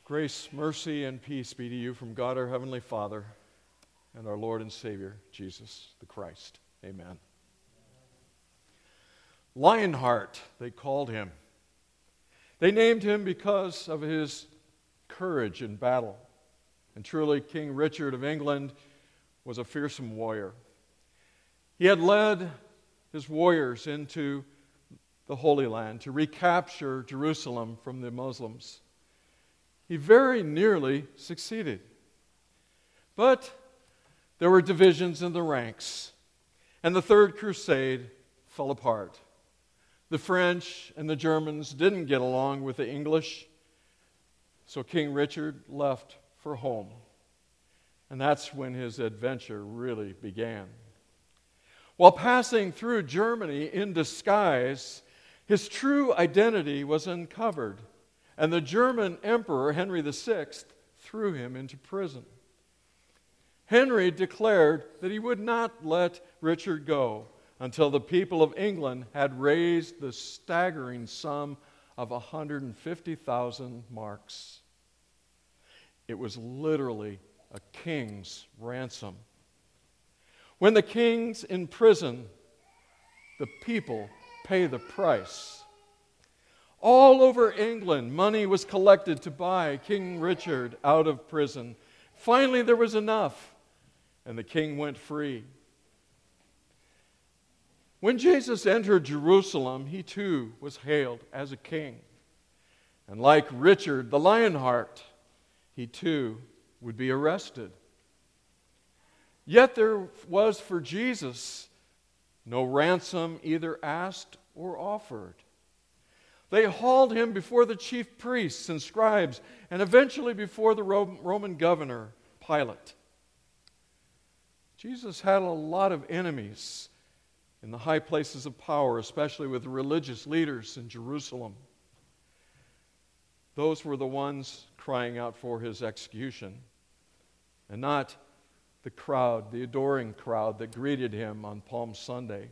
Grace, mercy, and peace be to you from God our Heavenly Father and our Lord and Savior, Jesus the Christ. Amen. Lionheart, they called him. They named him because of his courage in battle. And truly, King Richard of England was a fearsome warrior. He had led his warriors into the Holy Land to recapture Jerusalem from the Muslims. He very nearly succeeded. But there were divisions in the ranks, and the Third Crusade fell apart. The French and the Germans didn't get along with the English, so King Richard left for home. And that's when his adventure really began. While passing through Germany in disguise, his true identity was uncovered, and the German Emperor Henry VI threw him into prison. Henry declared that he would not let Richard go until the people of England had raised the staggering sum of 150,000 marks. It was literally a king's ransom. When the king's in prison, the people pay the price. All over England, money was collected to buy King Richard out of prison. Finally, there was enough, and the king went free. When Jesus entered Jerusalem, he too was hailed as a king. And like Richard the Lionheart, he too would be arrested. Yet there was for Jesus no ransom either asked or offered. They hauled him before the chief priests and scribes, and eventually before the Roman governor, Pilate. Jesus had a lot of enemies in the high places of power, especially with the religious leaders in Jerusalem. Those were the ones crying out for his execution, and not the crowd, the adoring crowd that greeted him on Palm Sunday.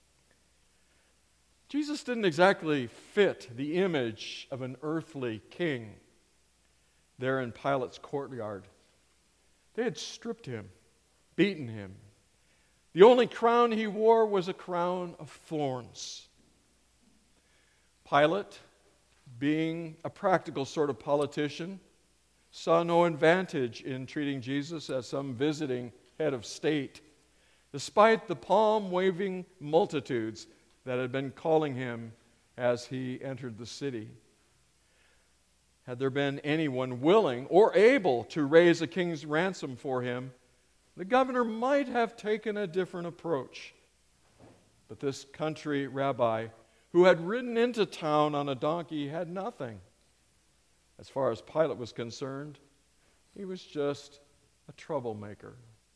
Jesus didn't exactly fit the image of an earthly king there in Pilate's courtyard. They had stripped him, beaten him. The only crown he wore was a crown of thorns. Pilate, being a practical sort of politician, saw no advantage in treating Jesus as some visiting head of state, despite the palm-waving multitudes that had been calling him as he entered the city. Had there been anyone willing or able to raise a king's ransom for him, the governor might have taken a different approach. But this country rabbi, who had ridden into town on a donkey, had nothing. As far as Pilate was concerned, he was just a troublemaker.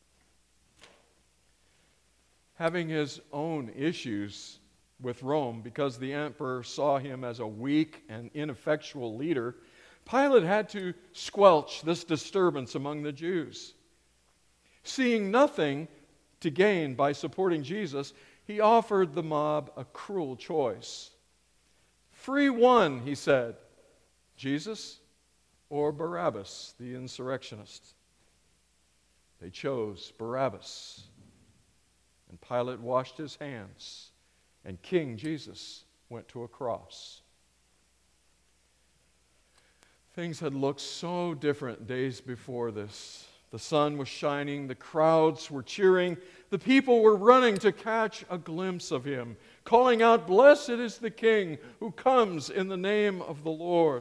Having his own issues with Rome because the emperor saw him as a weak and ineffectual leader, Pilate had to squelch this disturbance among the Jews. Seeing nothing to gain by supporting Jesus, he offered the mob a cruel choice. Free one, he said, Jesus or Barabbas, the insurrectionist. They chose Barabbas, and Pilate washed his hands, and King Jesus went to a cross. Things had looked so different days before this. The sun was shining, the crowds were cheering, the people were running to catch a glimpse of him, calling out, "Blessed is the King who comes in the name of the Lord."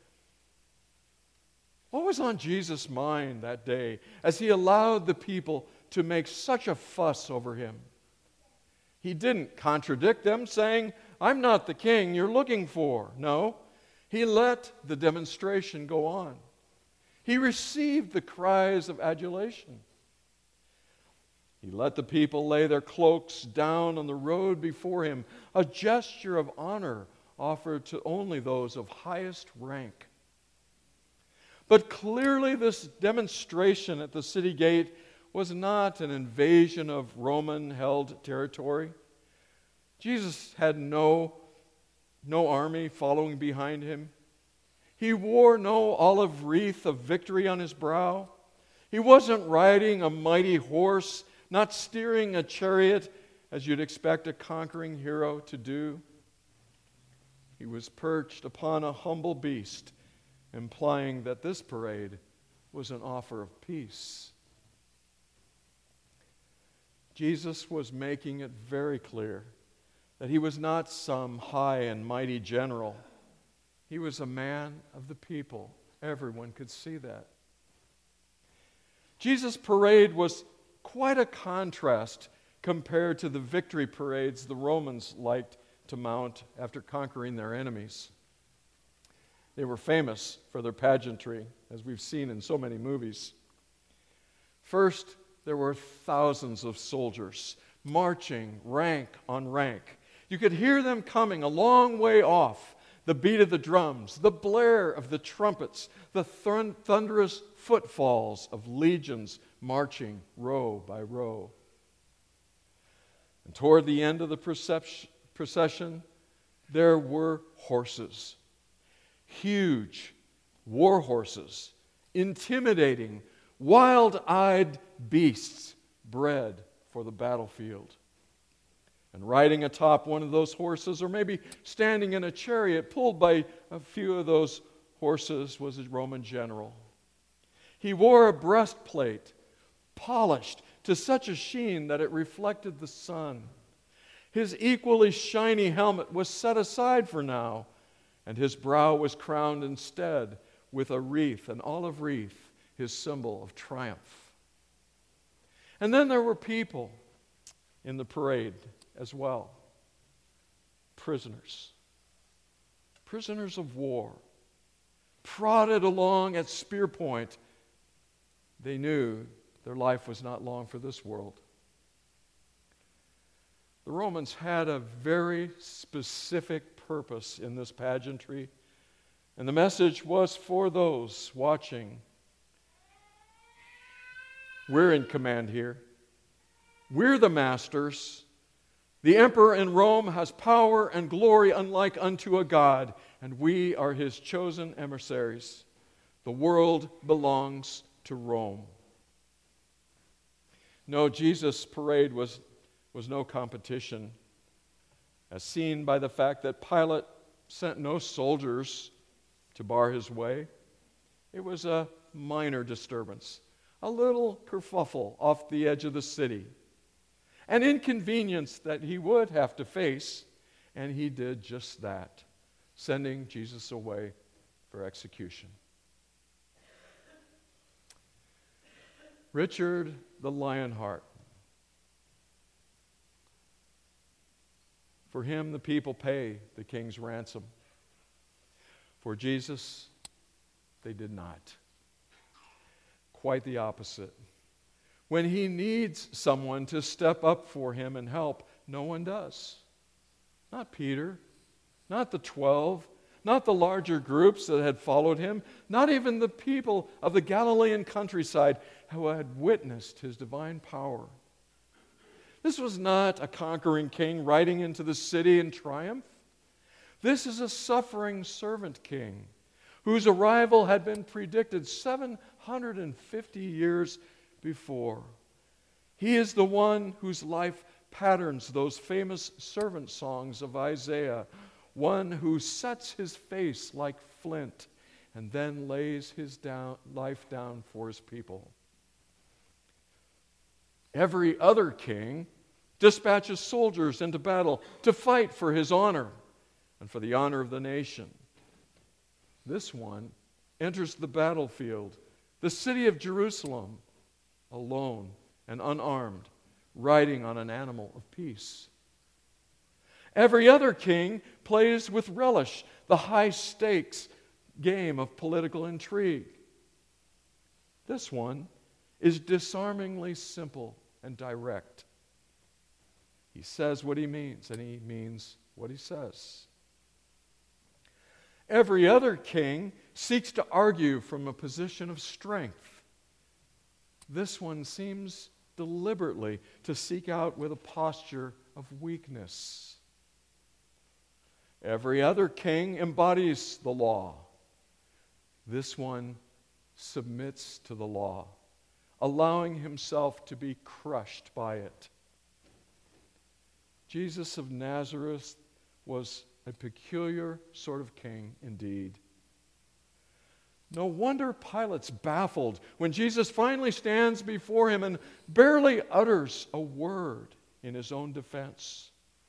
What was on Jesus' mind that day as he allowed the people to make such a fuss over him? He didn't contradict them, saying, "I'm not the king you're looking for." No, he let the demonstration go on. He received the cries of adulation. He let the people lay their cloaks down on the road before him, a gesture of honor offered to only those of highest rank. But clearly this demonstration at the city gate was not an invasion of Roman-held territory. Jesus had no army following behind him. He wore no olive wreath of victory on his brow. He wasn't riding a mighty horse, not steering a chariot as you'd expect a conquering hero to do. He was perched upon a humble beast, implying that this parade was an offer of peace. Jesus was making it very clear that he was not some high and mighty general. He was a man of the people. Everyone could see that. Jesus' parade was quite a contrast compared to the victory parades the Romans liked to mount after conquering their enemies. They were famous for their pageantry, as we've seen in so many movies. First, there were thousands of soldiers marching rank on rank. You could hear them coming a long way off. The beat of the drums, the blare of the trumpets, the thunderous footfalls of legions marching row by row. And toward the end of the procession, there were horses. Huge war horses, intimidating, wild-eyed beasts bred for the battlefield. And riding atop one of those horses, or maybe standing in a chariot pulled by a few of those horses, was a Roman general. He wore a breastplate, polished to such a sheen that it reflected the sun. His equally shiny helmet was set aside for now, and his brow was crowned instead with a wreath, an olive wreath, his symbol of triumph. And then there were people in the parade as well. Prisoners of war, prodded along at spear point. They knew their life was not long for this world. The Romans had a very specific purpose in this pageantry, and the message was for those watching. We're in command here. We're the masters. The emperor in Rome has power and glory unlike unto a god, and we are his chosen emissaries. The world belongs to Rome. No, Jesus' parade was no competition, as seen by the fact that Pilate sent no soldiers to bar his way. It was a minor disturbance, a little kerfuffle off the edge of the city, an inconvenience that he would have to face, and he did just that, sending Jesus away for execution. Richard the Lionheart. For him, the people pay the king's ransom. For Jesus, they did not. Quite the opposite. When he needs someone to step up for him and help, no one does. Not Peter, not the 12, not the larger groups that had followed him, not even the people of the Galilean countryside who had witnessed his divine power. This was not a conquering king riding into the city in triumph. This is a suffering servant king whose arrival had been predicted 750 years before. He is the one whose life patterns those famous servant songs of Isaiah, one who sets his face like flint and then lays his life down for his people. Every other king dispatches soldiers into battle to fight for his honor and for the honor of the nation. This one enters the battlefield, the city of Jerusalem, alone and unarmed, riding on an animal of peace. Every other king plays with relish the high-stakes game of political intrigue. This one is disarmingly simple and direct. He says what he means, and he means what he says. Every other king seeks to argue from a position of strength. This one seems deliberately to seek out with a posture of weakness. Every other king embodies the law. This one submits to the law, allowing himself to be crushed by it. Jesus of Nazareth was a peculiar sort of king indeed. No wonder Pilate's baffled when Jesus finally stands before him and barely utters a word in his own defense.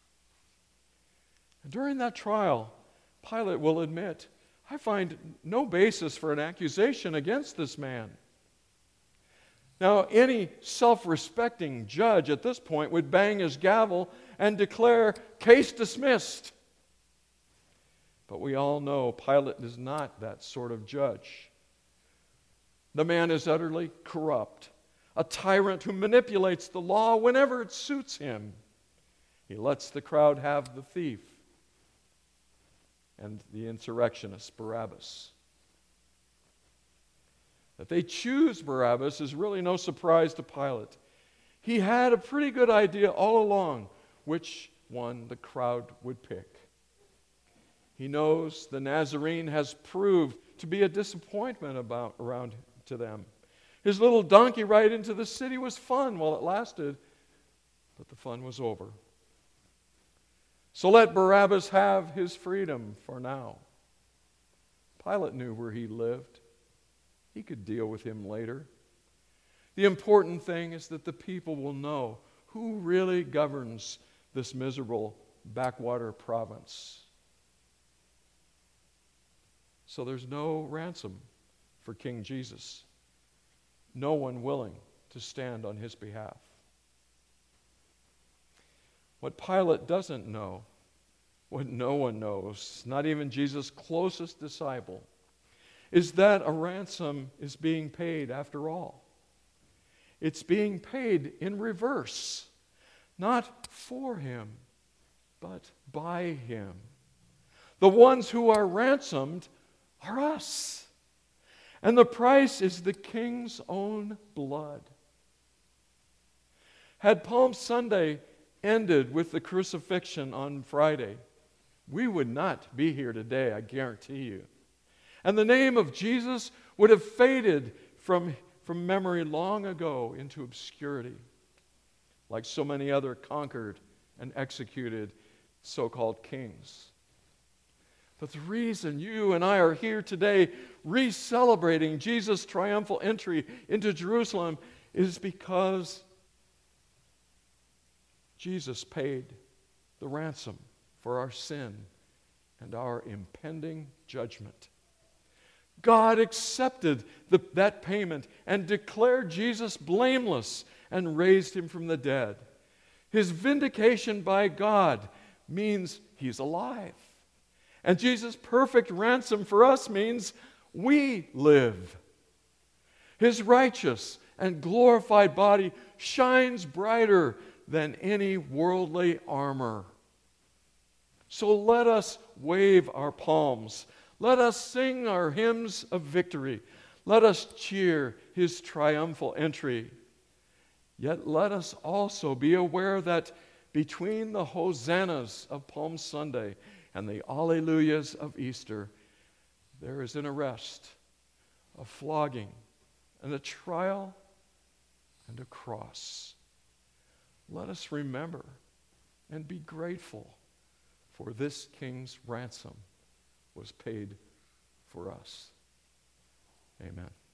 And during that trial, Pilate will admit, I find no basis for an accusation against this man. Now, any self-respecting judge at this point would bang his gavel and declare, case dismissed. But we all know Pilate is not that sort of judge. The man is utterly corrupt, a tyrant who manipulates the law whenever it suits him. He lets the crowd have the thief and the insurrectionist Barabbas. That they choose Barabbas is really no surprise to Pilate. He had a pretty good idea all along which one the crowd would pick. He knows the Nazarene has proved to be a disappointment around to them. His little donkey ride into the city was fun while it lasted, but the fun was over. So let Barabbas have his freedom for now. Pilate knew where he lived. He could deal with him later. The important thing is that the people will know who really governs this miserable backwater province. So there's no ransom for King Jesus. No one willing to stand on his behalf. What Pilate doesn't know, what no one knows, not even Jesus' closest disciple, is that a ransom is being paid after all. It's being paid in reverse, not for him, but by him. The ones who are ransomed are us. And the price is the King's own blood. Had Palm Sunday ended with the crucifixion on Friday, we would not be here today, I guarantee you. And the name of Jesus would have faded from memory long ago into obscurity, like so many other conquered and executed so-called kings. But the reason you and I are here today re-celebrating Jesus' triumphal entry into Jerusalem is because Jesus paid the ransom for our sin and our impending judgment. God accepted that payment and declared Jesus blameless and raised him from the dead. His vindication by God means he's alive. And Jesus' perfect ransom for us means we live. His righteous and glorified body shines brighter than any worldly armor. So let us wave our palms. Let us sing our hymns of victory. Let us cheer his triumphal entry. Yet let us also be aware that between the hosannas of Palm Sunday and the alleluias of Easter, there is an arrest, a flogging, and a trial, and a cross. Let us remember and be grateful for this King's ransom was paid for us. Amen.